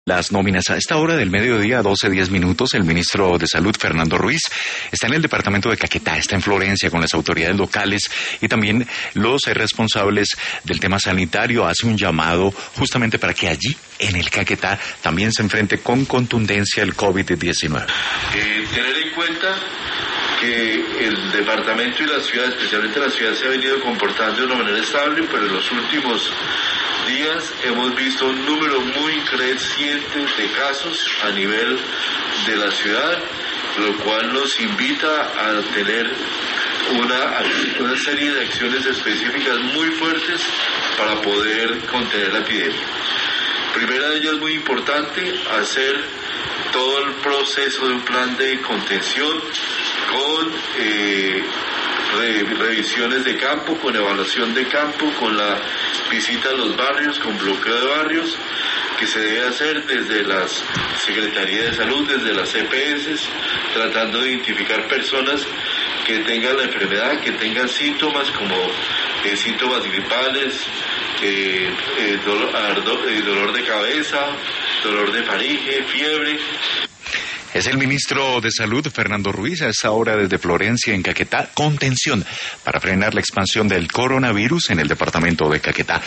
Las nóminas a esta hora del mediodía, 12:10, el ministro de Salud, Fernando Ruiz, está en el departamento de Caquetá, está en Florencia con las autoridades locales y también los responsables del tema sanitario. Hace un llamado justamente para que allí, en el Caquetá, también se enfrente con contundencia el COVID-19. Tener en cuenta que el departamento y la ciudad, especialmente la ciudad, se ha venido comportando de una manera estable, pero en los últimos días hemos visto un número muy creciente de casos a nivel de la ciudad, lo cual nos invita a tener una serie de acciones específicas muy fuertes para poder contener la epidemia. Primera de ellas, muy importante, hacer todo el proceso de un plan de contención con revisiones de campo, con evaluación de campo, con la visita a los barrios, con bloqueo de barrios, que se debe hacer desde las Secretarías de Salud, desde las EPS, tratando de identificar personas que tengan la enfermedad, que tengan síntomas como síntomas gripales, dolor de cabeza, dolor de faringe, fiebre. Es el ministro de Salud, Fernando Ruiz, a esta hora desde Florencia, en Caquetá. Contención para frenar la expansión del coronavirus en el departamento de Caquetá.